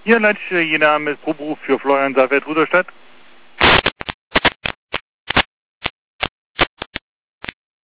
Hier, Leute, Ihr Name ist Proberuf für Florian Seifert, Rudolstadt.